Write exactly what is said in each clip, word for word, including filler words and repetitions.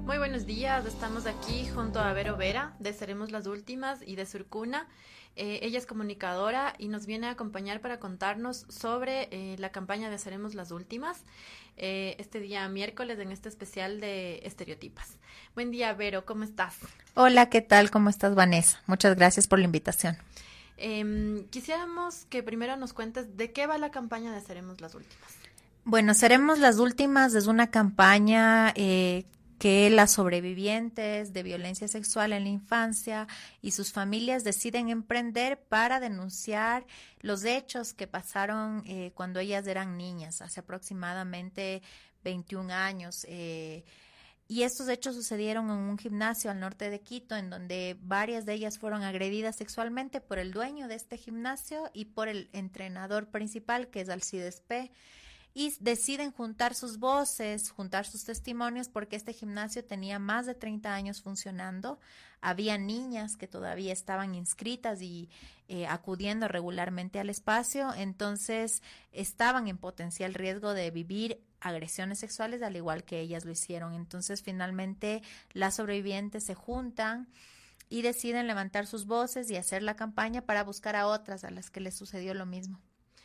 Muy buenos días, estamos aquí junto a Vero Vera de Seremos las Últimas y de Surcuna. Eh, ella es comunicadora y nos viene a acompañar para contarnos sobre eh, la campaña de Seremos las Últimas, eh, este día miércoles en este especial de Estereotipas. Buen día, Vero, ¿cómo estás? Hola, ¿qué tal? ¿Cómo estás, Vanessa? Muchas gracias por la invitación. Eh, quisiéramos que primero nos cuentes de qué va la campaña de Seremos las Últimas. Bueno, Seremos las Últimas es una campaña eh, que las sobrevivientes de violencia sexual en la infancia y sus familias deciden emprender para denunciar los hechos que pasaron eh, cuando ellas eran niñas, hace aproximadamente veintiún años. Eh, y estos hechos sucedieron en un gimnasio al norte de Quito, en donde varias de ellas fueron agredidas sexualmente por el dueño de este gimnasio y por el entrenador principal, que es Alcides P., y deciden juntar sus voces, juntar sus testimonios, porque este gimnasio tenía más de treinta años funcionando. Había niñas que todavía estaban inscritas y eh, acudiendo regularmente al espacio, entonces estaban en potencial riesgo de vivir agresiones sexuales, al igual que ellas lo hicieron. Entonces, finalmente, las sobrevivientes se juntan y deciden levantar sus voces y hacer la campaña para buscar a otras a las que les sucedió lo mismo.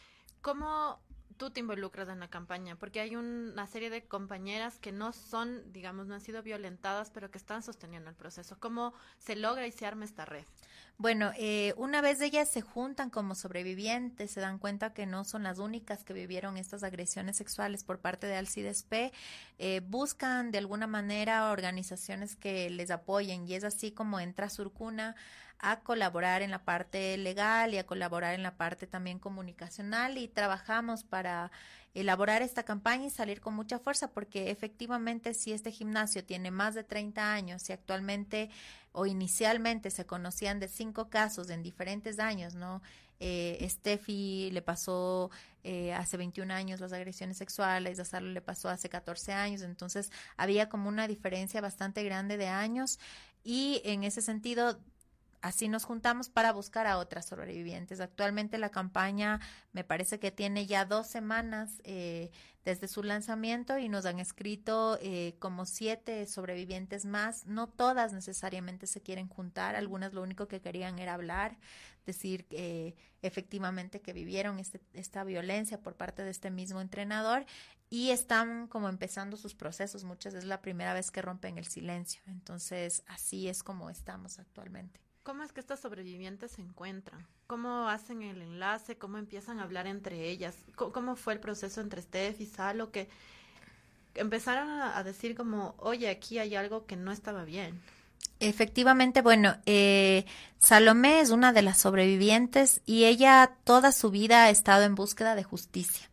¿Cómo tú te involucras en la campaña? Porque hay una serie de compañeras que no son, digamos, no han sido violentadas, pero que están sosteniendo el proceso. ¿Cómo se logra y se arma esta red? Bueno, eh, una vez ellas se juntan como sobrevivientes, se dan cuenta que no son las únicas que vivieron estas agresiones sexuales por parte de Alcides P., eh, buscan de alguna manera organizaciones que les apoyen, y es así como entra Surcuna a colaborar en la parte legal y a colaborar en la parte también comunicacional, y trabajamos para elaborar esta campaña y salir con mucha fuerza, porque efectivamente si este gimnasio tiene más de treinta años y actualmente o inicialmente se conocían de cinco casos en diferentes años, ¿no? Eh, Steffi le pasó eh, hace veintiún años las agresiones sexuales, a Salo le pasó hace catorce años, entonces había como una diferencia bastante grande de años, y en ese sentido así nos juntamos para buscar a otras sobrevivientes. Actualmente la campaña me parece que tiene ya dos semanas eh, desde su lanzamiento, y nos han escrito eh, como siete sobrevivientes más. No todas necesariamente se quieren juntar, algunas lo único que querían era hablar, decir eh, efectivamente que vivieron este, esta violencia por parte de este mismo entrenador, y están como empezando sus procesos. Muchas es la primera vez que rompen el silencio. Entonces así es como estamos actualmente. ¿Cómo es que estas sobrevivientes se encuentran? ¿Cómo hacen el enlace? ¿Cómo empiezan a hablar entre ellas? ¿Cómo fue el proceso entre Steph y Salo, que empezaron a decir como, oye, aquí hay algo que no estaba bien? Efectivamente, bueno, eh, Salomé es una de las sobrevivientes y ella toda su vida ha estado en búsqueda de justicia.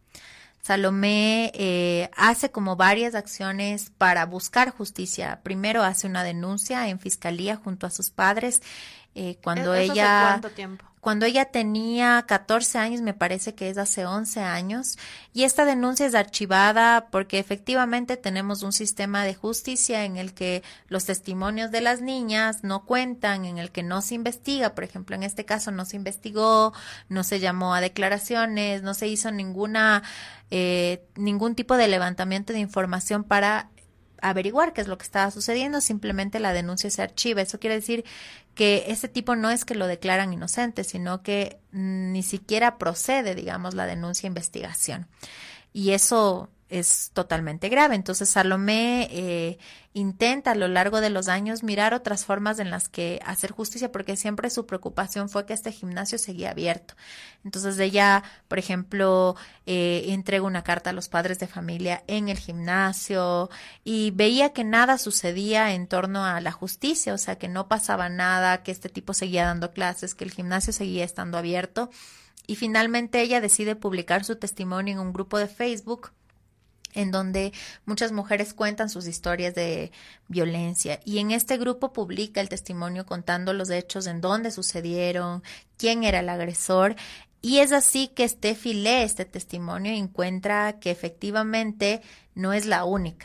Salomé eh, hace como varias acciones para buscar justicia. Primero hace una denuncia en fiscalía junto a sus padres. Eh, cuando ¿Eso ella, hace cuánto tiempo? Cuando ella tenía catorce años, me parece que es hace once años, y esta denuncia es archivada porque efectivamente tenemos un sistema de justicia en el que los testimonios de las niñas no cuentan, en el que no se investiga. Por ejemplo, en este caso no se investigó, no se llamó a declaraciones, no se hizo ninguna eh, ningún tipo de levantamiento de información para averiguar qué es lo que estaba sucediendo. Simplemente la denuncia se archiva. Eso quiere decir que ese tipo no es que lo declaran inocente, sino que ni siquiera procede, digamos, la denuncia e investigación. Y eso es totalmente grave. Entonces Salomé eh, intenta a lo largo de los años mirar otras formas en las que hacer justicia, porque siempre su preocupación fue que este gimnasio seguía abierto. Entonces ella, por ejemplo, eh, entrega una carta a los padres de familia en el gimnasio y veía que nada sucedía en torno a la justicia, o sea, que no pasaba nada, que este tipo seguía dando clases, que el gimnasio seguía estando abierto. Y finalmente ella decide publicar su testimonio en un grupo de Facebook, en donde muchas mujeres cuentan sus historias de violencia, y en este grupo publica el testimonio contando los hechos, en dónde sucedieron, quién era el agresor, y es así que Steffi lee este testimonio y encuentra que efectivamente no es la única.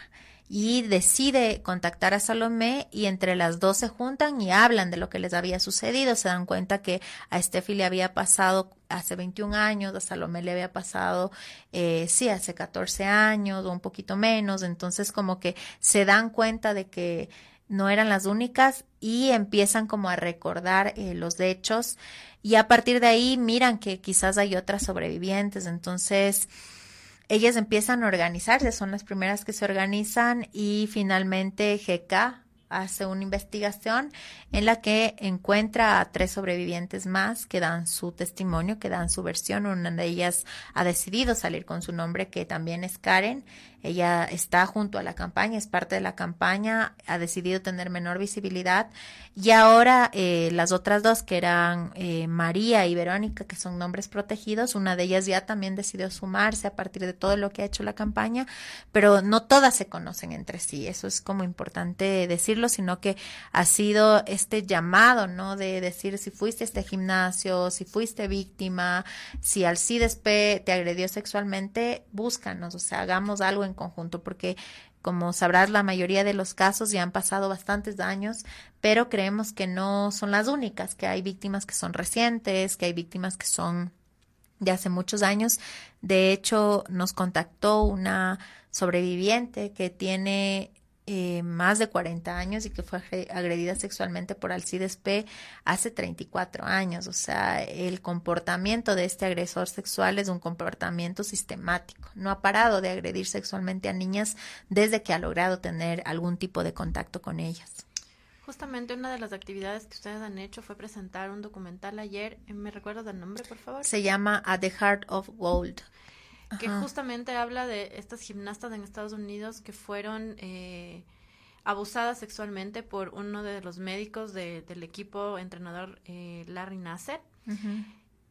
y decide contactar a Salomé y entre las dos se juntan y hablan de lo que les había sucedido. Se dan cuenta que a Steffi le había pasado hace veintiún años, a Salomé le había pasado, eh, sí, hace catorce años o un poquito menos. Entonces como que se dan cuenta de que no eran las únicas y empiezan como a recordar eh, los hechos y a partir de ahí miran que quizás hay otras sobrevivientes. Entonces ellas empiezan a organizarse, son las primeras que se organizan y finalmente G K hace una investigación en la que encuentra a tres sobrevivientes más que dan su testimonio, que dan su versión. Una de ellas ha decidido salir con su nombre, que también es Karen. Ella está junto a la campaña, es parte de la campaña, ha decidido tener menor visibilidad. Y ahora eh, las otras dos, que eran eh, María y Verónica, que son nombres protegidos, una de ellas ya también decidió sumarse a partir de todo lo que ha hecho la campaña, pero no todas se conocen entre sí. Eso es como importante decirlo, sino que ha sido este llamado, ¿no? De decir si fuiste a este gimnasio, si fuiste víctima, si Alcides P te agredió sexualmente, búscanos, o sea, hagamos algo en conjunto, porque como sabrás, la mayoría de los casos ya han pasado bastantes años, pero creemos que no son las únicas, que hay víctimas que son recientes, que hay víctimas que son de hace muchos años. De hecho, nos contactó una sobreviviente que tiene eh, más de cuarenta años y que fue agredida sexualmente por Alcides P hace treinta y cuatro años. O sea, el comportamiento de este agresor sexual es un comportamiento sistemático. No ha parado de agredir sexualmente a niñas desde que ha logrado tener algún tipo de contacto con ellas. Justamente una de las actividades que ustedes han hecho fue presentar un documental ayer. ¿Me recuerdas el nombre, por favor? Se llama At the Heart of Gold. Que Ajá. justamente habla de estas gimnastas en Estados Unidos que fueron eh, abusadas sexualmente por uno de los médicos de, del equipo entrenador eh, Larry Nassar. Uh-huh.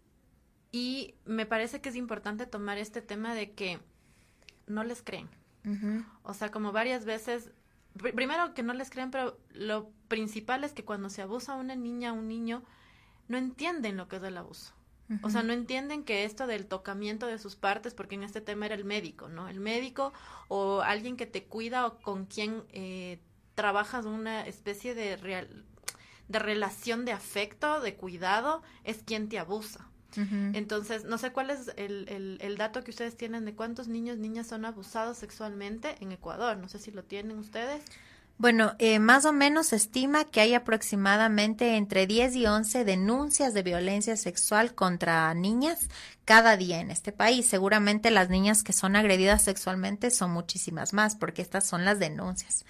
Y me parece que es importante tomar este tema de que no les creen. Uh-huh. O sea, como varias veces, pr- primero que no les creen, pero lo principal es que cuando se abusa a una niña o un niño, no entienden lo que es el abuso. O sea, no entienden que esto del tocamiento de sus partes, porque en este tema era el médico, ¿no? El médico o alguien que te cuida o con quien eh, trabajas una especie de, real, de relación de afecto, de cuidado, es quien te abusa. Uh-huh. Entonces, no sé cuál es el, el, el dato que ustedes tienen de cuántos niños, niñas son abusados sexualmente en Ecuador. No sé si lo tienen ustedes. Bueno, eh, más o menos se estima que hay aproximadamente entre diez y once denuncias de violencia sexual contra niñas cada día en este país. Seguramente las niñas que son agredidas sexualmente son muchísimas más, porque estas son las denuncias.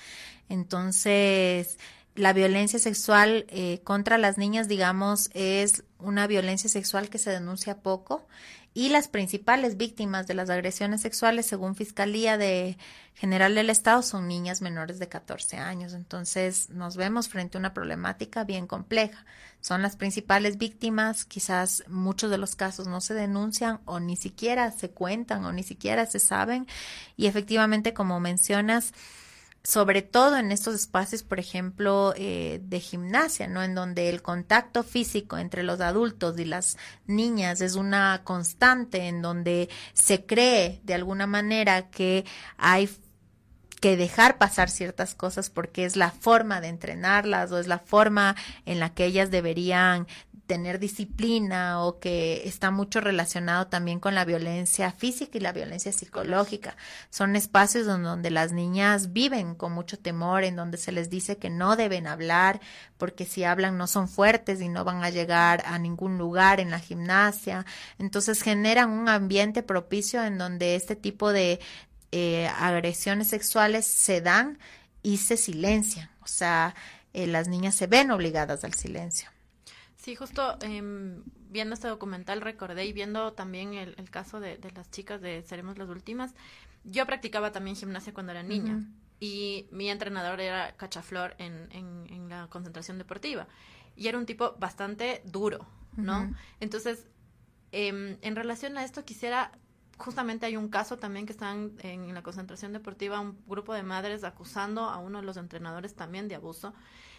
Entonces, la violencia sexual eh, contra las niñas, digamos, es una violencia sexual que se denuncia poco. Y las principales víctimas de las agresiones sexuales, según Fiscalía de General del Estado, son niñas menores de catorce años. Entonces, nos vemos frente a una problemática bien compleja. Son las principales víctimas, quizás muchos de los casos no se denuncian o ni siquiera se cuentan o ni siquiera se saben. Y efectivamente, como mencionas, sobre todo en estos espacios, por ejemplo, eh, de gimnasia, ¿no? En donde el contacto físico entre los adultos y las niñas es una constante, en donde se cree de alguna manera que hay que dejar pasar ciertas cosas porque es la forma de entrenarlas o es la forma en la que ellas deberían tener disciplina, o que está mucho relacionado también con la violencia física y la violencia psicológica. Son espacios donde, donde las niñas viven con mucho temor, en donde se les dice que no deben hablar, porque si hablan no son fuertes y no van a llegar a ningún lugar en la gimnasia. Entonces generan un ambiente propicio en donde este tipo de eh, agresiones sexuales se dan y se silencian. O sea, eh, las niñas se ven obligadas al silencio. Sí, justo eh, viendo este documental recordé y viendo también el, el caso de, de las chicas de Seremos las Últimas. Yo practicaba también gimnasia cuando era niña. Uh-huh. Y mi entrenador era Cachaflor en, en, en la concentración deportiva. Y era un tipo bastante duro, ¿no? Uh-huh. Entonces, eh, en relación a esto quisiera... Justamente hay un caso también que están en, en la concentración deportiva, un grupo de madres acusando a uno de los entrenadores también de abuso.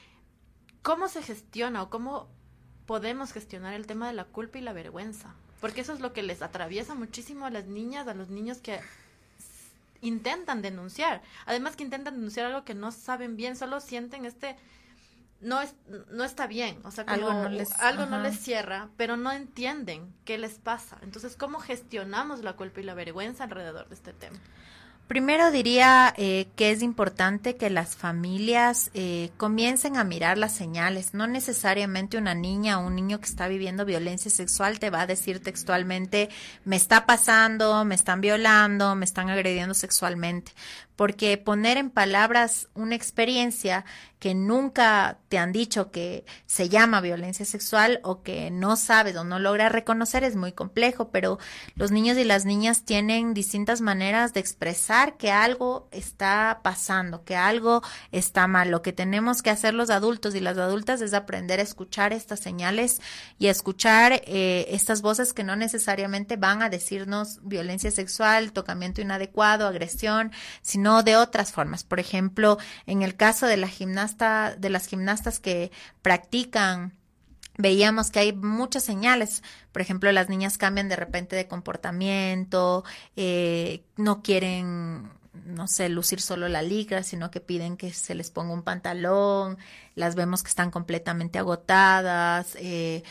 ¿Cómo se gestiona o cómo podemos gestionar el tema de la culpa y la vergüenza? Porque eso es lo que les atraviesa muchísimo a las niñas, a los niños que intentan denunciar. Además que intentan denunciar algo que no saben bien, solo sienten este... No, es, no está bien, o sea, como algo no les, algo no les cierra, pero no entienden qué les pasa. Entonces, ¿cómo gestionamos la culpa y la vergüenza alrededor de este tema? Primero diría eh, que es importante que las familias eh, comiencen a mirar las señales. No necesariamente una niña o un niño que está viviendo violencia sexual te va a decir textualmente, me está pasando, me están violando, me están agrediendo sexualmente. Porque poner en palabras una experiencia que nunca te han dicho que se llama violencia sexual o que no sabes o no logras reconocer es muy complejo, pero los niños y las niñas tienen distintas maneras de expresar que algo está pasando, que algo está mal. Lo que tenemos que hacer los adultos y las adultas es aprender a escuchar estas señales y a escuchar eh, estas voces que no necesariamente van a decirnos violencia sexual, tocamiento inadecuado, agresión, sino no de otras formas. Por ejemplo, en el caso de la gimnasta, de las gimnastas que practican, veíamos que hay muchas señales. Por ejemplo, las niñas cambian de repente de comportamiento, eh, no quieren, no sé, lucir solo la licra, sino que piden que se les ponga un pantalón. Las vemos que están completamente agotadas eh,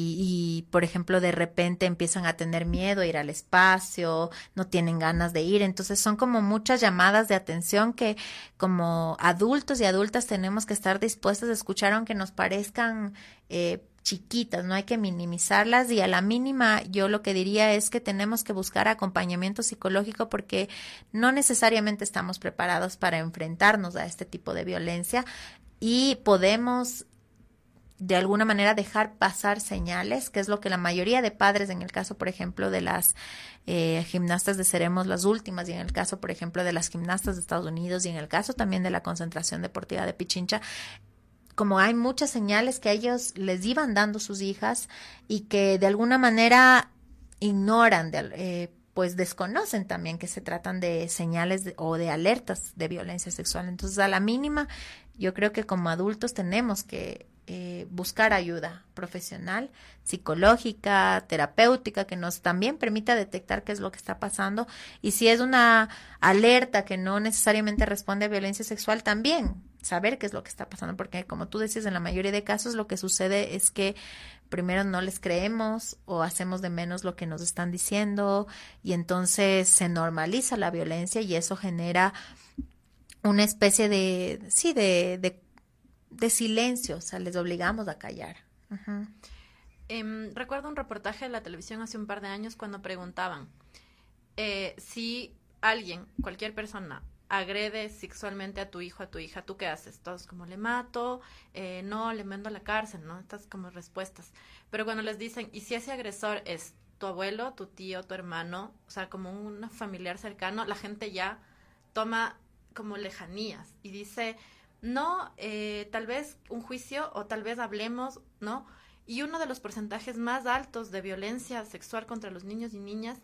y, y, por ejemplo, de repente empiezan a tener miedo a ir al espacio, no tienen ganas de ir. Entonces, son como muchas llamadas de atención que como adultos y adultas tenemos que estar dispuestos a escuchar, aunque nos parezcan eh, chiquitas, no hay que minimizarlas, y a la mínima yo lo que diría es que tenemos que buscar acompañamiento psicológico porque no necesariamente estamos preparados para enfrentarnos a este tipo de violencia y podemos de alguna manera dejar pasar señales, que es lo que la mayoría de padres, en el caso por ejemplo de las eh, gimnastas de Seremos las Últimas y en el caso por ejemplo de las gimnastas de Estados Unidos y en el caso también de la Concentración Deportiva de Pichincha, como hay muchas señales que ellos les iban dando sus hijas y que de alguna manera ignoran, de, eh, pues desconocen también que se tratan de señales de, o de alertas de violencia sexual. Entonces, a la mínima, yo creo que como adultos tenemos que eh, buscar ayuda profesional, psicológica, terapéutica, que nos también permita detectar qué es lo que está pasando. Y si es una alerta que no necesariamente responde a violencia sexual, también saber qué es lo que está pasando, porque como tú decías, en la mayoría de casos lo que sucede es que primero no les creemos o hacemos de menos lo que nos están diciendo y entonces se normaliza la violencia y eso genera una especie de, sí, de, de, de silencio, o sea, les obligamos a callar. Uh-huh. Eh, recuerdo un reportaje de la televisión hace un par de años cuando preguntaban eh, si alguien, cualquier persona, agrede sexualmente a tu hijo, a tu hija, ¿tú qué haces? Todos como le mato, eh, no, le mando a la cárcel, ¿no? Estas como respuestas. Pero cuando les dicen, ¿y si ese agresor es tu abuelo, tu tío, tu hermano? O sea, como un familiar cercano, la gente ya toma como lejanías y dice, no, eh, tal vez un juicio o tal vez hablemos, ¿no? Y uno de los porcentajes más altos de violencia sexual contra los niños y niñas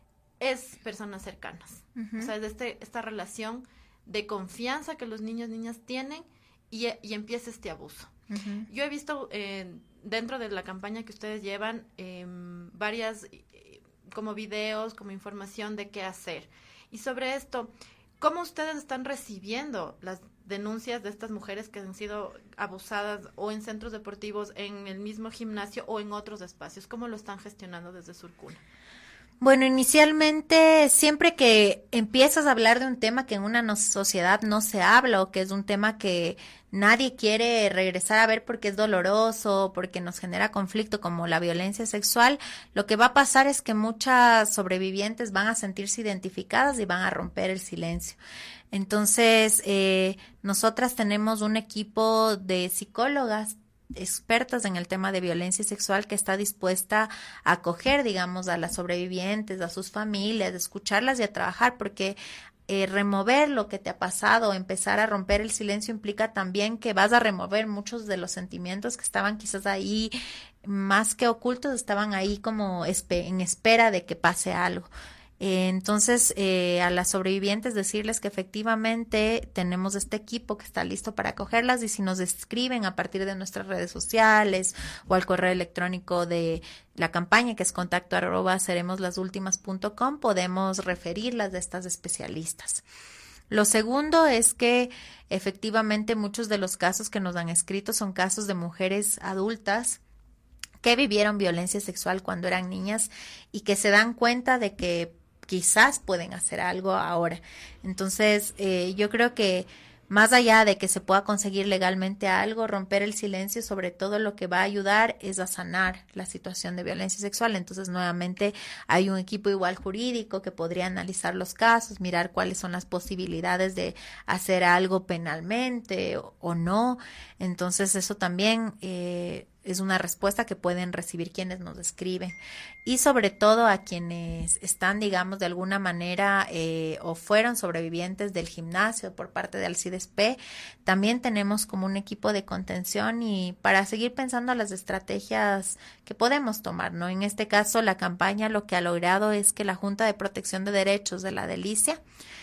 es personas cercanas. Uh-huh. O sea, es este, esta relación de confianza que los niños y niñas tienen y, y empieza este abuso. Uh-huh. Yo he visto eh, dentro de la campaña que ustedes llevan eh, varias eh, como videos, como información de qué hacer. Y sobre esto, ¿cómo ustedes están recibiendo las denuncias de estas mujeres que han sido abusadas o en centros deportivos, en el mismo gimnasio o en otros espacios? ¿Cómo lo están gestionando desde Surcuna? Bueno, inicialmente siempre que empiezas a hablar de un tema que en una no, sociedad no se habla o que es un tema que nadie quiere regresar a ver porque es doloroso, porque nos genera conflicto como la violencia sexual, lo que va a pasar es que muchas sobrevivientes van a sentirse identificadas y van a romper el silencio. Entonces, eh, nosotras tenemos un equipo de psicólogas expertas en el tema de violencia sexual que está dispuesta a acoger, digamos, a las sobrevivientes, a sus familias, a escucharlas y a trabajar, porque eh, remover lo que te ha pasado, empezar a romper el silencio implica también que vas a remover muchos de los sentimientos que estaban quizás ahí, más que ocultos, estaban ahí como espe- en espera de que pase algo. Eh, entonces, eh, a las sobrevivientes decirles que efectivamente tenemos este equipo que está listo para acogerlas, y si nos escriben a partir de nuestras redes sociales o al correo electrónico de la campaña, que es contacto arroba seremoslasúltimas punto com, podemos referirlas de estas especialistas. Lo segundo es que efectivamente muchos de los casos que nos han escrito son casos de mujeres adultas que vivieron violencia sexual cuando eran niñas y que se dan cuenta de que quizás pueden hacer algo ahora. Entonces, eh, yo creo que más allá de que se pueda conseguir legalmente algo, romper el silencio sobre todo lo que va a ayudar es a sanar la situación de violencia sexual. Entonces, nuevamente, hay un equipo igual jurídico que podría analizar los casos, mirar cuáles son las posibilidades de hacer algo penalmente o, o no. Entonces, eso también eh, es una respuesta que pueden recibir quienes nos escriben. Y sobre todo a quienes están, digamos, de alguna manera eh, o fueron sobrevivientes del gimnasio por parte de Alcides P, también tenemos como un equipo de contención y para seguir pensando las estrategias que podemos tomar, ¿no? En este caso, la campaña lo que ha logrado es que la Junta de Protección de Derechos de la Delicia,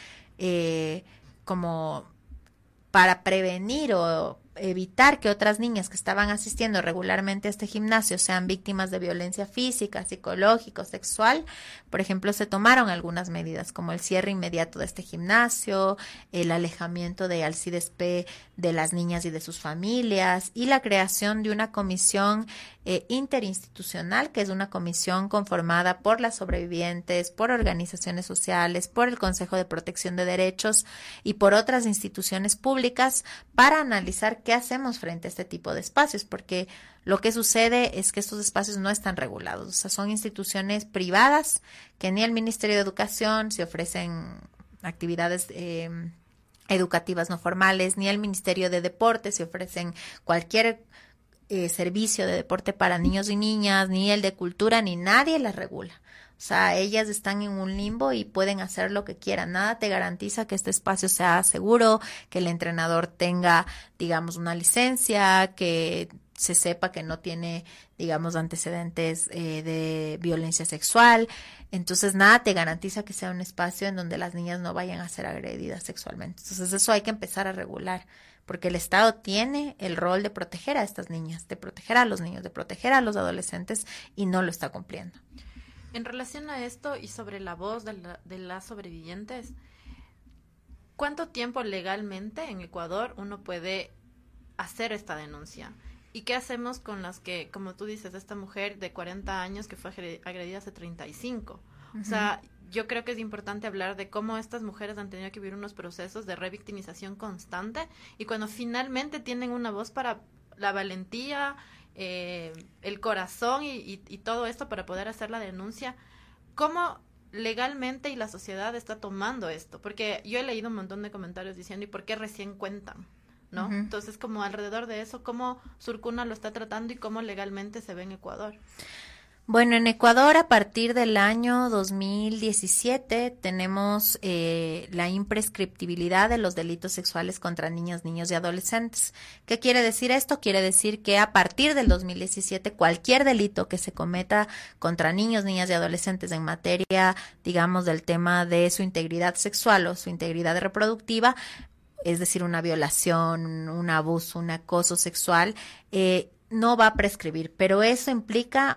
eh, como para prevenir o evitar que otras niñas que estaban asistiendo regularmente a este gimnasio sean víctimas de violencia física, psicológica, sexual, por ejemplo, se tomaron algunas medidas como el cierre inmediato de este gimnasio, el alejamiento de Alcides P de las niñas y de sus familias y la creación de una comisión eh, interinstitucional, que es una comisión conformada por las sobrevivientes, por organizaciones sociales, por el Consejo de Protección de Derechos y por otras instituciones públicas para analizar qué hacemos frente a este tipo de espacios, porque lo que sucede es que estos espacios no están regulados, o sea, son instituciones privadas que ni el Ministerio de Educación se ofrecen actividades eh, educativas no formales, ni el Ministerio de Deportes se ofrecen cualquier eh, servicio de deporte para niños y niñas, ni el de cultura, ni nadie las regula. O sea, ellas están en un limbo y pueden hacer lo que quieran. Nada te garantiza que este espacio sea seguro, que el entrenador tenga, digamos, una licencia, que se sepa que no tiene, digamos, antecedentes eh, de violencia sexual. Entonces, nada te garantiza que sea un espacio en donde las niñas no vayan a ser agredidas sexualmente. Entonces, eso hay que empezar a regular, porque el Estado tiene el rol de proteger a estas niñas, de proteger a los niños, de proteger a los adolescentes y no lo está cumpliendo. En relación a esto y sobre la voz de, la, de las sobrevivientes, ¿cuánto tiempo legalmente en Ecuador uno puede hacer esta denuncia? ¿Y qué hacemos con las que, como tú dices, esta mujer de cuarenta años que fue agredida hace treinta y cinco? Uh-huh. O sea, yo creo que es importante hablar de cómo estas mujeres han tenido que vivir unos procesos de revictimización constante y cuando finalmente tienen una voz para la valentía, eh, el corazón y, y, y todo esto para poder hacer la denuncia, ¿cómo legalmente y la sociedad está tomando esto? Porque yo he leído un montón de comentarios diciendo ¿y por qué recién cuentan? ¿No? Uh-huh. Entonces, como alrededor de eso, ¿cómo Surcuna lo está tratando y cómo legalmente se ve en Ecuador? Bueno, en Ecuador a partir del año dos mil diecisiete tenemos eh, la imprescriptibilidad de los delitos sexuales contra niñas, niños y adolescentes. ¿Qué quiere decir esto? Quiere decir que a partir del dos mil diecisiete cualquier delito que se cometa contra niños, niñas y adolescentes en materia, digamos, del tema de su integridad sexual o su integridad reproductiva, es decir, una violación, un abuso, un acoso sexual, eh, no va a prescribir, pero eso implica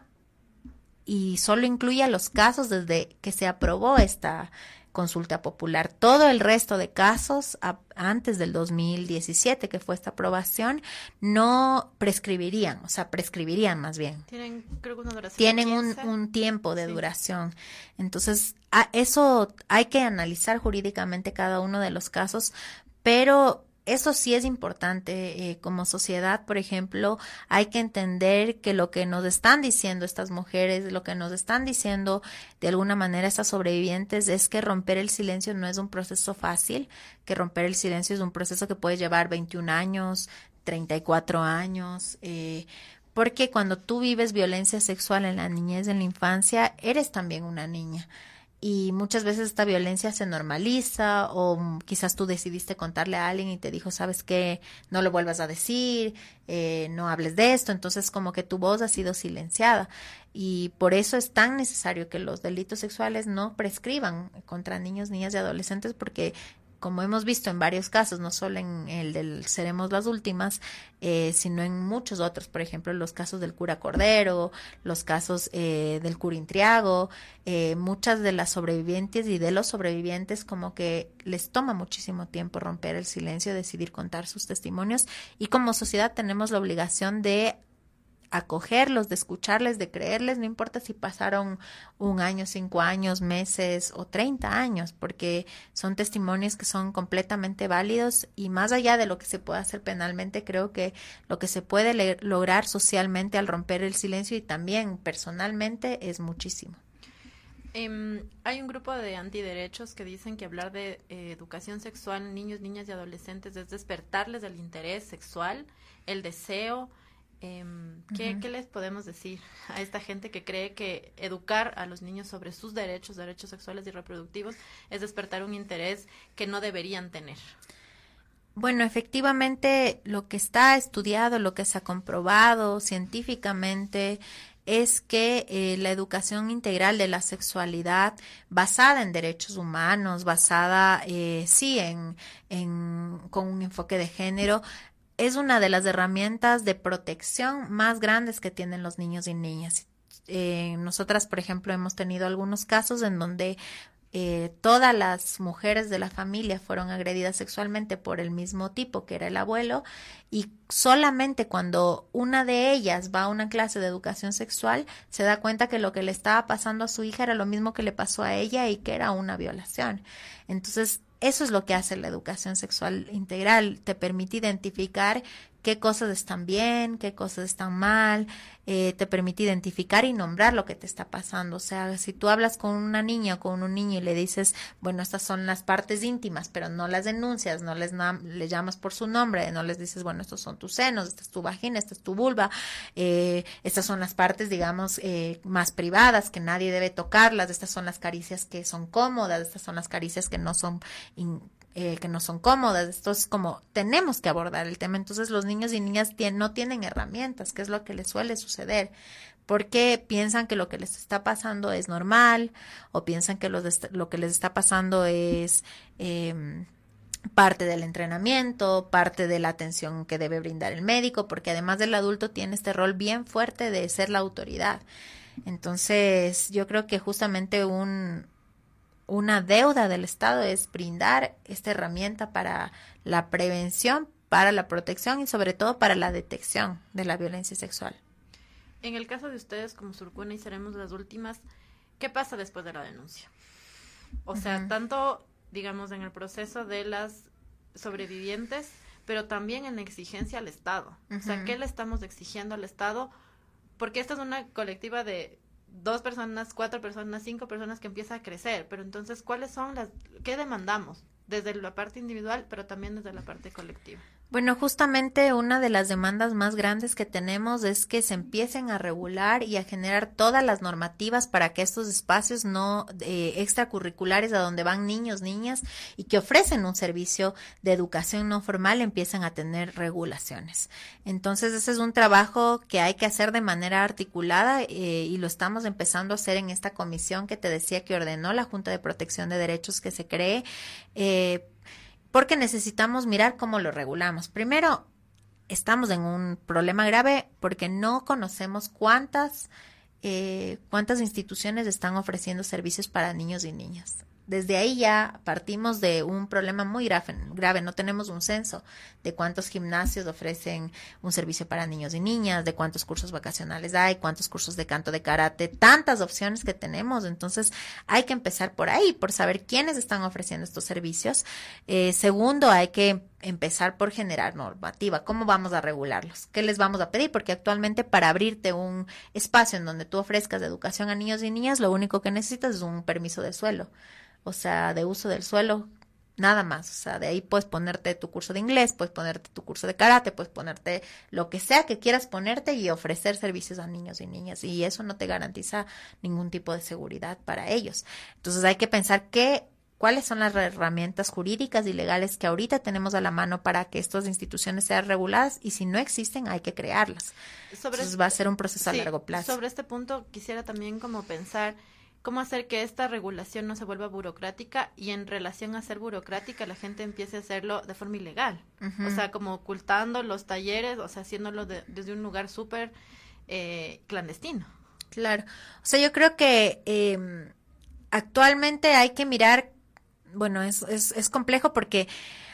y solo incluye los casos desde que se aprobó esta consulta popular. Todo el resto de casos a, antes del dos mil diecisiete, que fue esta aprobación, no prescribirían, o sea, prescribirían más bien. Tienen, creo que una duración Tienen un, un tiempo de sí. duración. Entonces, a, eso hay que analizar jurídicamente cada uno de los casos, pero eso sí es importante. Eh, como sociedad, por ejemplo, hay que entender que lo que nos están diciendo estas mujeres, lo que nos están diciendo de alguna manera estas sobrevivientes es que romper el silencio no es un proceso fácil, que romper el silencio es un proceso que puede llevar veintiún años, treinta y cuatro años, eh, porque cuando tú vives violencia sexual en la niñez, en la infancia, eres también una niña. y muchas veces esta violencia se normaliza o quizás tú decidiste contarle a alguien y te dijo, ¿sabes qué? No lo vuelvas a decir, eh, no hables de esto, entonces como que tu voz ha sido silenciada y por eso es tan necesario que los delitos sexuales no prescriban contra niños, niñas y adolescentes porque como hemos visto en varios casos, no solo en el del Seremos las Últimas, eh, sino en muchos otros, por ejemplo, los casos del cura Cordero, los casos eh, del cura Intriago, eh, muchas de las sobrevivientes y de los sobrevivientes como que les toma muchísimo tiempo romper el silencio, decidir contar sus testimonios y como sociedad tenemos la obligación de acogerlos, de escucharles, de creerles, no importa si pasaron un año, cinco años, meses o treinta años, porque son testimonios que son completamente válidos y más allá de lo que se puede hacer penalmente, creo que lo que se puede le- lograr socialmente al romper el silencio y también personalmente es muchísimo. Eh, hay un grupo de antiderechos que dicen que hablar de eh, educación sexual en niños, niñas y adolescentes es despertarles el interés sexual, el deseo. Eh, ¿qué, Uh-huh. ¿Qué les podemos decir a esta gente que cree que educar a los niños sobre sus derechos, derechos sexuales y reproductivos, es despertar un interés que no deberían tener? Bueno, efectivamente, lo que está estudiado, lo que se ha comprobado científicamente es que eh, la educación integral de la sexualidad basada en derechos humanos, basada, eh, sí, en, en, con un enfoque de género, es una de las herramientas de protección más grandes que tienen los niños y niñas. Eh, nosotras, por ejemplo, hemos tenido algunos casos en donde eh, todas las mujeres de la familia fueron agredidas sexualmente por el mismo tipo, que era el abuelo, y solamente cuando una de ellas va a una clase de educación sexual se da cuenta que lo que le estaba pasando a su hija era lo mismo que le pasó a ella y que era una violación. Entonces, eso es lo que hace la educación sexual integral, te permite identificar qué cosas están bien, qué cosas están mal, eh, te permite identificar y nombrar lo que te está pasando. O sea, si tú hablas con una niña o con un niño y le dices, bueno, estas son las partes íntimas, pero no las denuncias, no les, na- les llamas por su nombre, no les dices, bueno, estos son tus senos, esta es tu vagina, esta es tu vulva, eh, estas son las partes, digamos, eh, más privadas, que nadie debe tocarlas, estas son las caricias que son cómodas, estas son las caricias que no son in- eh, que no son cómodas. Esto es como, tenemos que abordar el tema. Entonces los niños y niñas tien- no tienen herramientas, que es lo que les suele suceder, porque piensan que lo que les está pasando es normal o piensan que los est- lo que les está pasando es eh, parte del entrenamiento, parte de la atención que debe brindar el médico, porque además del adulto tiene este rol bien fuerte de ser la autoridad. Entonces yo creo que justamente un una deuda del Estado es brindar esta herramienta para la prevención, para la protección y sobre todo para la detección de la violencia sexual. En el caso de ustedes como Surcuna y Seremos las Últimas, ¿qué pasa después de la denuncia? O sea, Ujú. tanto, digamos, en el proceso de las sobrevivientes, pero también en la exigencia al Estado. O sea, Ujú. ¿qué le estamos exigiendo al Estado? Porque esta es una colectiva de dos personas, cuatro personas, cinco personas que empieza a crecer, pero entonces, ¿cuáles son las, qué demandamos? Desde la parte individual, pero también desde la parte colectiva. Bueno, justamente una de las demandas más grandes que tenemos es que se empiecen a regular y a generar todas las normativas para que estos espacios no eh, extracurriculares a donde van niños, niñas y que ofrecen un servicio de educación no formal empiecen a tener regulaciones. Entonces, ese es un trabajo que hay que hacer de manera articulada eh, y lo estamos empezando a hacer en esta comisión que te decía que ordenó la Junta de Protección de Derechos que se cree. Eh, porque necesitamos mirar cómo lo regulamos. Primero, estamos en un problema grave porque no conocemos cuántas, eh, cuántas instituciones están ofreciendo servicios para niños y niñas. Desde ahí ya partimos de un problema muy grave, grave. No tenemos un censo de cuántos gimnasios ofrecen un servicio para niños y niñas, de cuántos cursos vacacionales hay, cuántos cursos de canto, de karate, tantas opciones que tenemos. Entonces hay que empezar por ahí, por saber quiénes están ofreciendo estos servicios. Eh, segundo, hay que empezar por generar normativa. ¿Cómo vamos a regularlos? ¿Qué les vamos a pedir? Porque actualmente para abrirte un espacio en donde tú ofrezcas educación a niños y niñas, lo único que necesitas es un permiso de suelo. O sea, de uso del suelo, nada más. O sea, de ahí puedes ponerte tu curso de inglés, puedes ponerte tu curso de karate, puedes ponerte lo que sea que quieras ponerte y ofrecer servicios a niños y niñas, y eso no te garantiza ningún tipo de seguridad para ellos. Entonces hay que pensar que cuáles son las herramientas jurídicas y legales que ahorita tenemos a la mano para que estas instituciones sean reguladas, y si no existen hay que crearlas. Sobre Entonces va a ser un proceso sí, a largo plazo. Sobre este punto quisiera también como pensar cómo hacer que esta regulación no se vuelva burocrática, y en relación a ser burocrática la gente empiece a hacerlo de forma ilegal. Uh-huh. O sea, como ocultando los talleres, o sea, haciéndolo de, desde un lugar súper eh, clandestino. Claro. O sea, yo creo que eh, actualmente hay que mirar. Bueno, es, es, es complejo porque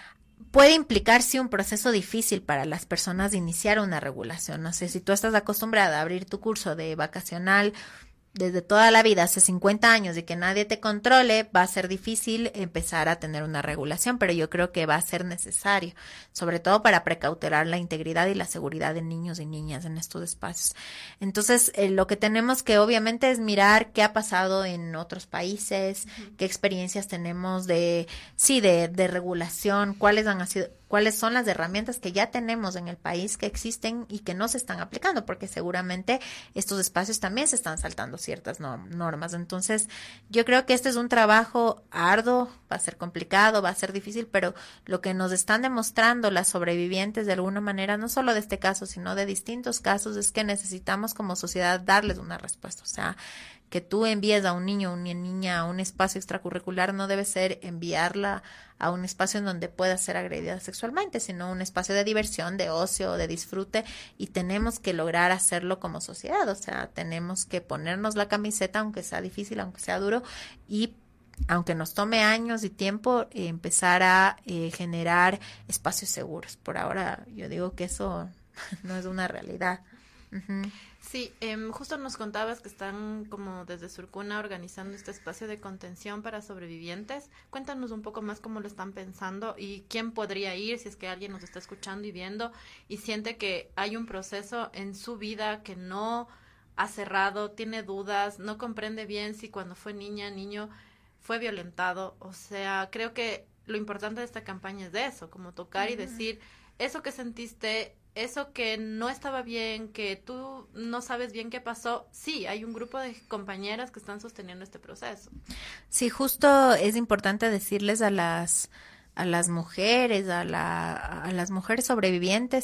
puede implicar, sí, un proceso difícil para las personas de iniciar una regulación. No sé, si tú estás acostumbrada a abrir tu curso de vacacional desde toda la vida, hace cincuenta años, y que nadie te controle, va a ser difícil empezar a tener una regulación, pero yo creo que va a ser necesario, sobre todo para precautelar la integridad y la seguridad de niños y niñas en estos espacios. Entonces, eh, lo que tenemos que obviamente es mirar qué ha pasado en otros países, uh-huh. qué experiencias tenemos de, sí, de, de regulación, cuáles han sido, cuáles son las herramientas que ya tenemos en el país que existen y que no se están aplicando, porque seguramente estos espacios también se están saltando ciertas normas. Entonces, yo creo que este es un trabajo arduo, va a ser complicado, va a ser difícil, pero lo que nos están demostrando las sobrevivientes de alguna manera, no solo de este caso, sino de distintos casos, es que necesitamos como sociedad darles una respuesta. O sea, que tú envíes a un niño o una niña a un espacio extracurricular no debe ser enviarla a un espacio en donde pueda ser agredida sexualmente, sino un espacio de diversión, de ocio, de disfrute, y tenemos que lograr hacerlo como sociedad. O sea, tenemos que ponernos la camiseta, aunque sea difícil, aunque sea duro, y aunque nos tome años y tiempo, eh, empezar a eh, generar espacios seguros. Por ahora yo digo que eso no es una realidad. Uh-huh. Sí, eh, justo nos contabas que están como desde Surcuna organizando este espacio de contención para sobrevivientes. Cuéntanos un poco más cómo lo están pensando y quién podría ir, si es que alguien nos está escuchando y viendo y siente que hay un proceso en su vida que no ha cerrado, tiene dudas, no comprende bien si cuando fue niña, niño, fue violentado. O sea, creo que lo importante de esta campaña es de eso, como tocar uh-huh. y decir, eso que sentiste, eso que no estaba bien, que tú no sabes bien qué pasó, sí, hay un grupo de compañeras que están sosteniendo este proceso. Sí, justo es importante decirles a las a las mujeres, a la a las mujeres sobrevivientes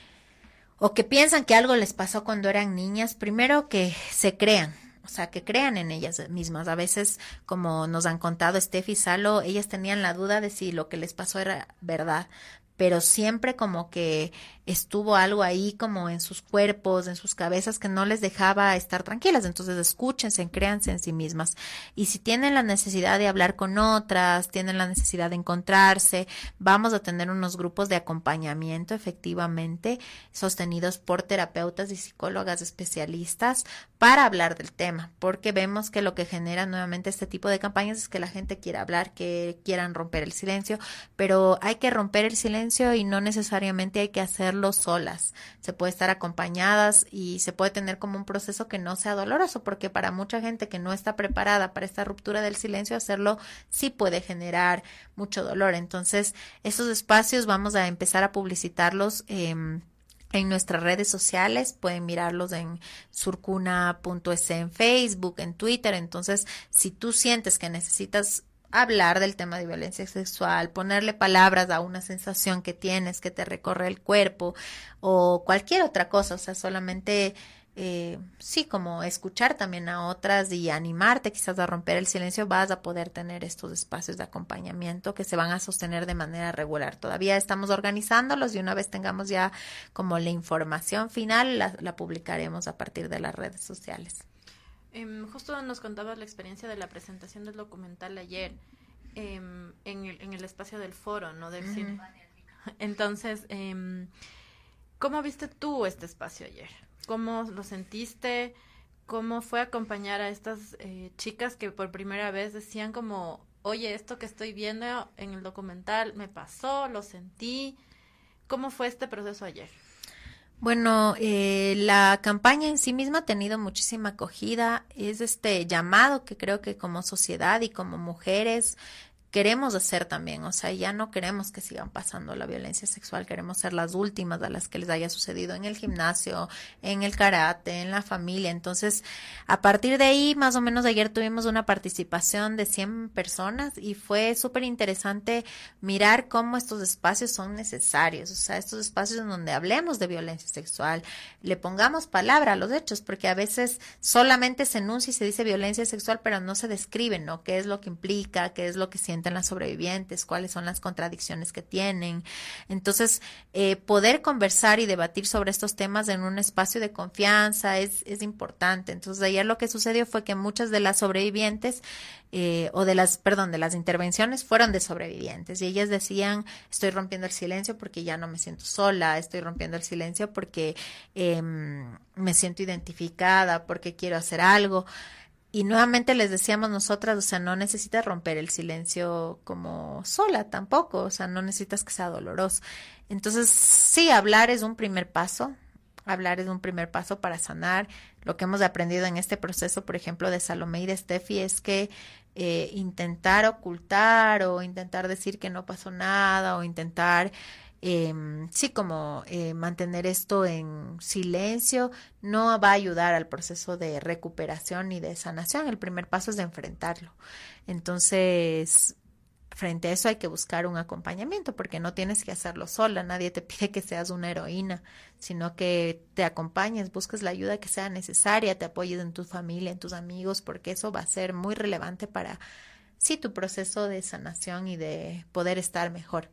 o que piensan que algo les pasó cuando eran niñas, primero que se crean. O sea, que crean en ellas mismas. A veces, como nos han contado Steph y Salo, ellas tenían la duda de si lo que les pasó era verdad, pero siempre como que estuvo algo ahí como en sus cuerpos, en sus cabezas, que no les dejaba estar tranquilas. Entonces escúchense, créanse en sí mismas. Y si tienen la necesidad de hablar con otras, tienen la necesidad de encontrarse, vamos a tener unos grupos de acompañamiento efectivamente sostenidos por terapeutas y psicólogas especialistas para hablar del tema, porque vemos que lo que genera nuevamente este tipo de campañas es que la gente quiera hablar, que quieran romper el silencio, pero hay que romper el silencio y no necesariamente hay que hacerlo solas, se puede estar acompañadas y se puede tener como un proceso que no sea doloroso, porque para mucha gente que no está preparada para esta ruptura del silencio, hacerlo sí puede generar mucho dolor. Entonces, esos espacios vamos a empezar a publicitarlos eh, en nuestras redes sociales, pueden mirarlos en surcuna punto es en Facebook, en Twitter. Entonces, si tú sientes que necesitas hablar del tema de violencia sexual, ponerle palabras a una sensación que tienes, que te recorre el cuerpo o cualquier otra cosa, o sea, solamente eh, sí, como escuchar también a otras y animarte quizás a romper el silencio, vas a poder tener estos espacios de acompañamiento que se van a sostener de manera regular. Todavía estamos organizándolos y una vez tengamos ya como la información final, la, la publicaremos a partir de las redes sociales. Um, justo nos contabas la experiencia de la presentación del documental ayer um, en, el, en el espacio del foro, ¿no? Del uh-huh. cine. Entonces, um, ¿cómo viste tú este espacio ayer? ¿Cómo lo sentiste? ¿Cómo fue acompañar a estas eh, chicas que por primera vez decían como, oye, esto que estoy viendo en el documental me pasó, lo sentí? ¿Cómo fue este proceso ayer? Bueno, eh, la campaña en sí misma ha tenido muchísima acogida. Es este llamado que creo que como sociedad y como mujeres queremos hacer también, o sea, ya no queremos que sigan pasando la violencia sexual, queremos ser las últimas a las que les haya sucedido en el gimnasio, en el karate, en la familia. Entonces, a partir de ahí, más o menos ayer tuvimos una participación de cien personas y fue súper interesante mirar cómo estos espacios son necesarios, o sea, estos espacios en donde hablemos de violencia sexual, le pongamos palabra a los hechos, porque a veces solamente se enuncia y se dice violencia sexual, pero no se describe, ¿no? ¿Qué es lo que implica? ¿Qué es lo que sienten las sobrevivientes? ¿Cuáles son las contradicciones que tienen? Entonces, eh, poder conversar y debatir sobre estos temas en un espacio de confianza es, es importante. Entonces, ayer lo que sucedió fue que muchas de las sobrevivientes Eh, o de las, perdón, de las intervenciones fueron de sobrevivientes y ellas decían, estoy rompiendo el silencio porque ya no me siento sola, estoy rompiendo el silencio porque eh, me siento identificada, porque quiero hacer algo. Y nuevamente les decíamos nosotras, o sea, no necesitas romper el silencio como sola tampoco, o sea, no necesitas que sea doloroso. Entonces, sí, hablar es un primer paso. Hablar es un primer paso para sanar. Lo que hemos aprendido en este proceso, por ejemplo, de Salomé y de Steffi, es que eh, intentar ocultar o intentar decir que no pasó nada o intentar, eh, sí, como eh, mantener esto en silencio, no va a ayudar al proceso de recuperación y de sanación. El primer paso es de enfrentarlo. Entonces, frente a eso hay que buscar un acompañamiento porque no tienes que hacerlo sola, nadie te pide que seas una heroína, sino que te acompañes, busques la ayuda que sea necesaria, te apoyes en tu familia, en tus amigos, porque eso va a ser muy relevante para, sí, tu proceso de sanación y de poder estar mejor.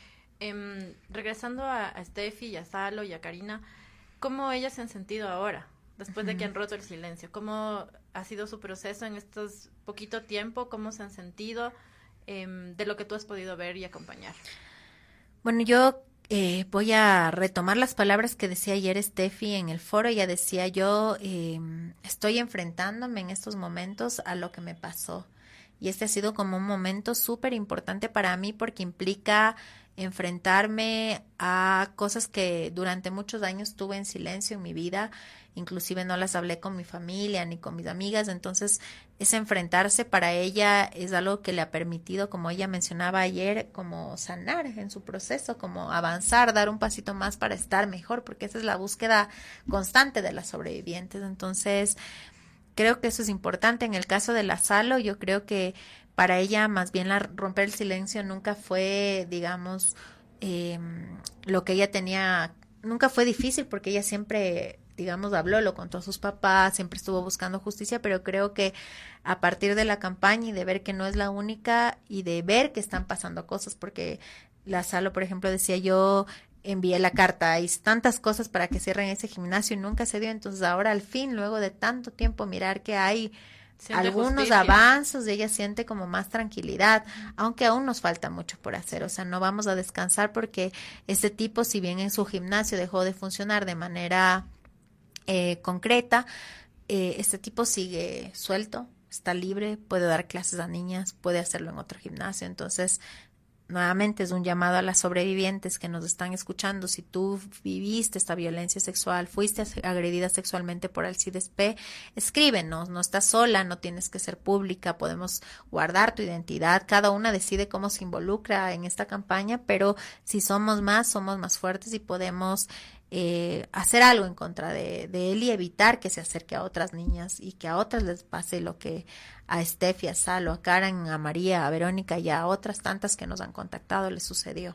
Eh, regresando a, a Steffi y a Salo y a Karina, ¿cómo ellas se han sentido ahora, después uh-huh. de que han roto el silencio? ¿Cómo ha sido su proceso en estos poquito tiempo? ¿Cómo se han sentido? De lo que tú has podido ver y acompañar. Bueno, yo eh, voy a retomar las palabras que decía ayer Steffi en el foro. Ella decía, yo eh, estoy enfrentándome en estos momentos a lo que me pasó. Y este ha sido como un momento súper importante para mí porque implica enfrentarme a cosas que durante muchos años tuve en silencio en mi vida, inclusive no las hablé con mi familia ni con mis amigas, entonces ese enfrentarse para ella es algo que le ha permitido, como ella mencionaba ayer, como sanar en su proceso, como avanzar, dar un pasito más para estar mejor, porque esa es la búsqueda constante de las sobrevivientes. Entonces creo que eso es importante. En el caso de la Salo, yo creo que para ella más bien la romper el silencio nunca fue, digamos, eh, lo que ella tenía, nunca fue difícil porque ella siempre, digamos, habló, lo contó a sus papás, siempre estuvo buscando justicia, pero creo que a partir de la campaña y de ver que no es la única y de ver que están pasando cosas, porque la Salo, por ejemplo, decía yo envié la carta y tantas cosas para que cierren ese gimnasio y nunca se dio, entonces ahora al fin, luego de tanto tiempo, mirar que hay siente algunos justicia. Avances, ella siente como más tranquilidad, aunque aún nos falta mucho por hacer, o sea, no vamos a descansar porque este tipo, si bien en su gimnasio dejó de funcionar de manera eh, concreta, eh, este tipo sigue suelto, está libre, puede dar clases a niñas, puede hacerlo en otro gimnasio, entonces nuevamente es un llamado a las sobrevivientes que nos están escuchando. Si tú viviste esta violencia sexual, fuiste agredida sexualmente por Alcides-P, escríbenos, no estás sola, no tienes que ser pública, podemos guardar tu identidad, cada una decide cómo se involucra en esta campaña, pero si somos más, somos más fuertes y podemos eh, hacer algo en contra de, de él y evitar que se acerque a otras niñas y que a otras les pase lo que a Steffi, a Salo, a Karen, a María, a Verónica y a otras tantas que nos han contactado les sucedió.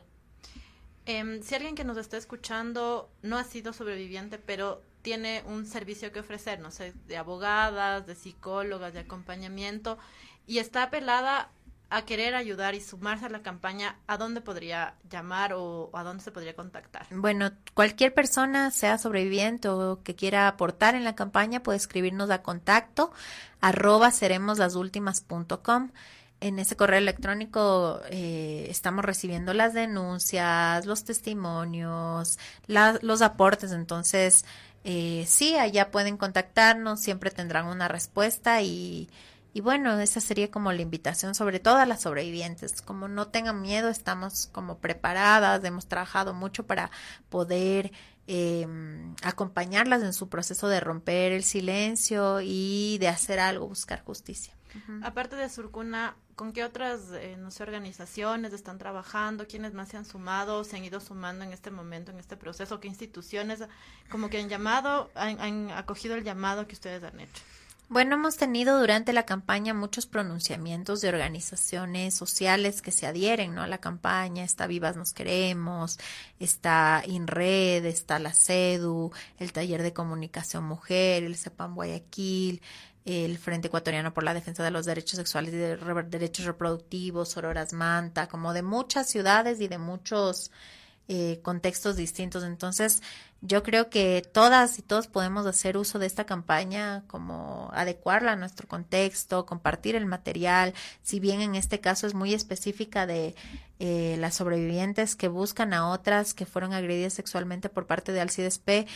Eh, si alguien que nos está escuchando no ha sido sobreviviente, pero tiene un servicio que ofrecer, no sé, de abogadas, de psicólogas, de acompañamiento, y está apelada a querer ayudar y sumarse a la campaña, ¿a dónde podría llamar o, o a dónde se podría contactar? Bueno, cualquier persona, sea sobreviviente o que quiera aportar en la campaña, puede escribirnos a contacto arroba seremoslasúltimas punto com. En ese correo electrónico eh, estamos recibiendo las denuncias, los testimonios, la, los aportes, entonces eh, sí, allá pueden contactarnos, siempre tendrán una respuesta y Y bueno, esa sería como la invitación, sobre todo a las sobrevivientes. Como no tengan miedo, estamos como preparadas, hemos trabajado mucho para poder eh, acompañarlas en su proceso de romper el silencio y de hacer algo, buscar justicia. Uh-huh. Aparte de Surcuna, ¿con qué otras, eh, no sé, organizaciones están trabajando? ¿Quiénes más se han sumado, se han ido sumando en este momento, en este proceso? ¿Qué instituciones como que han llamado, han, han acogido el llamado que ustedes han hecho? Bueno, hemos tenido durante la campaña muchos pronunciamientos de organizaciones sociales que se adhieren, ¿no?, a la campaña. Está Vivas Nos Queremos, está INRED, está la CEDU, el Taller de Comunicación Mujer, el CEPAM Guayaquil, el Frente Ecuatoriano por la Defensa de los Derechos Sexuales y de Re- Derechos Reproductivos, Sororas Manta, como de muchas ciudades y de muchos eh, contextos distintos. Entonces, yo creo que todas y todos podemos hacer uso de esta campaña, como adecuarla a nuestro contexto, compartir el material, si bien en este caso es muy específica de eh, las sobrevivientes que buscan a otras que fueron agredidas sexualmente por parte de Alcides-P,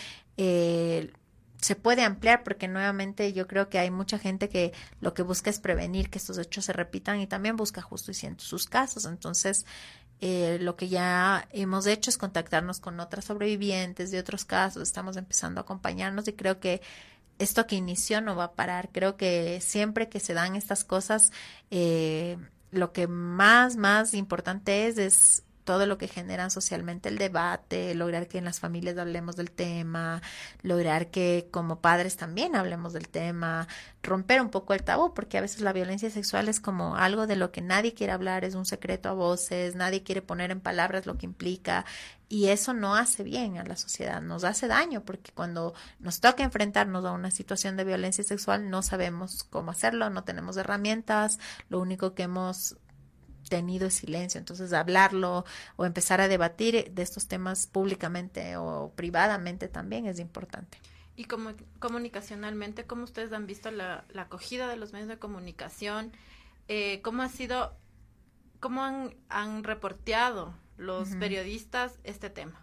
eh, se puede ampliar, porque nuevamente yo creo que hay mucha gente que lo que busca es prevenir que estos hechos se repitan y también busca justicia en sus casos. Entonces, eh, lo que ya hemos hecho es contactarnos con otras sobrevivientes de otros casos, estamos empezando a acompañarnos y creo que esto que inició no va a parar. Creo que siempre que se dan estas cosas, eh, lo que más, más importante es, es todo lo que generan socialmente el debate, lograr que en las familias hablemos del tema, lograr que como padres también hablemos del tema, romper un poco el tabú, porque a veces la violencia sexual es como algo de lo que nadie quiere hablar, es un secreto a voces, nadie quiere poner en palabras lo que implica, y eso no hace bien a la sociedad, nos hace daño, porque cuando nos toca enfrentarnos a una situación de violencia sexual no sabemos cómo hacerlo, no tenemos herramientas, lo único que hemos tenido es silencio. Entonces, hablarlo o empezar a debatir de estos temas públicamente o privadamente también es importante. Y como comunicacionalmente, ¿cómo ustedes han visto la, la acogida de los medios de comunicación? Eh, ¿Cómo ha sido, cómo han, han reporteado los uh-huh. periodistas este tema?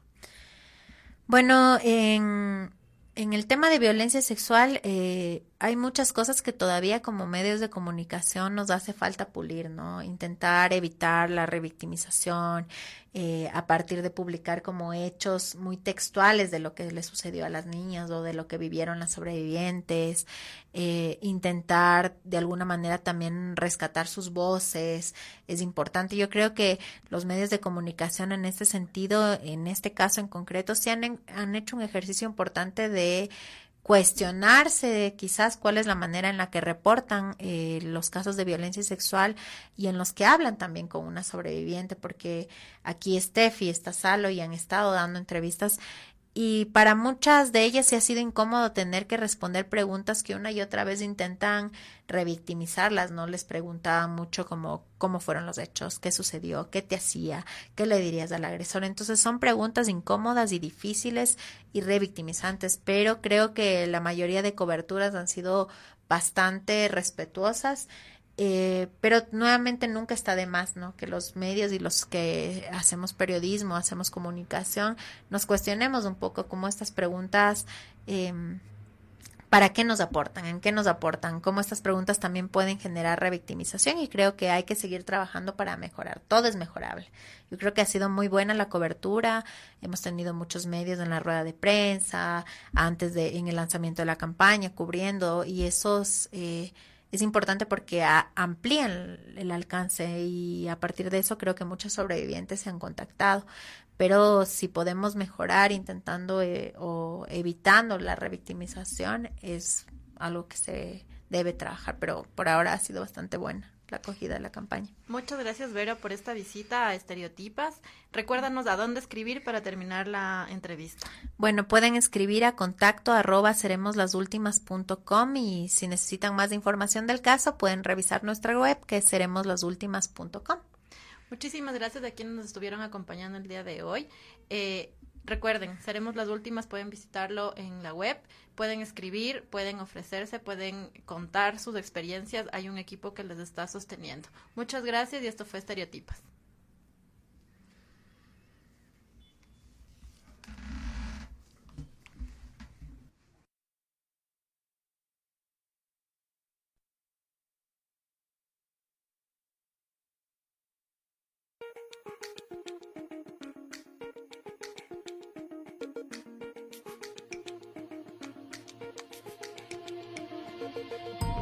Bueno, en, en el tema de violencia sexual eh, hay muchas cosas que todavía como medios de comunicación nos hace falta pulir, ¿no? Intentar evitar la revictimización eh, a partir de publicar como hechos muy textuales de lo que le sucedió a las niñas o de lo que vivieron las sobrevivientes, eh, intentar de alguna manera también rescatar sus voces, es importante. Yo creo que los medios de comunicación en este sentido, en este caso en concreto, sí han, han hecho un ejercicio importante de cuestionarse quizás cuál es la manera en la que reportan eh, los casos de violencia sexual y en los que hablan también con una sobreviviente, porque aquí Steffi, está Salo y han estado dando entrevistas y para muchas de ellas sí ha sido incómodo tener que responder preguntas que una y otra vez intentan revictimizarlas, ¿no? Les preguntaban mucho como cómo fueron los hechos, qué sucedió, qué te hacía, qué le dirías al agresor. Entonces son preguntas incómodas y difíciles y revictimizantes, pero creo que la mayoría de coberturas han sido bastante respetuosas. Eh, pero nuevamente nunca está de más, ¿no? Que los medios y los que hacemos periodismo, hacemos comunicación, nos cuestionemos un poco cómo estas preguntas, eh, ¿para qué nos aportan? ¿En qué nos aportan? Cómo estas preguntas también pueden generar revictimización y creo que hay que seguir trabajando para mejorar. Todo es mejorable. Yo creo que ha sido muy buena la cobertura. Hemos tenido muchos medios en la rueda de prensa, antes de, en el lanzamiento de la campaña, cubriendo y esos... Eh, es importante porque a, amplían el, el alcance y a partir de eso creo que muchos sobrevivientes se han contactado. Pero si podemos mejorar intentando eh, o evitando la revictimización es algo que se debe trabajar, pero por ahora ha sido bastante buena la acogida de la campaña. Muchas gracias, Vero, por esta visita a Estereotipas. Recuérdanos a dónde escribir para terminar la entrevista. Bueno, pueden escribir a contacto arroba seremoslasúltimas punto com y si necesitan más información del caso pueden revisar nuestra web que es seremoslasúltimas punto com. Muchísimas gracias a quienes nos estuvieron acompañando el día de hoy. Eh, recuerden, Seremos las Últimas, pueden visitarlo en la web, pueden escribir, pueden ofrecerse, pueden contar sus experiencias. Hay un equipo que les está sosteniendo. Muchas gracias y esto fue Estereotipas. Thank you.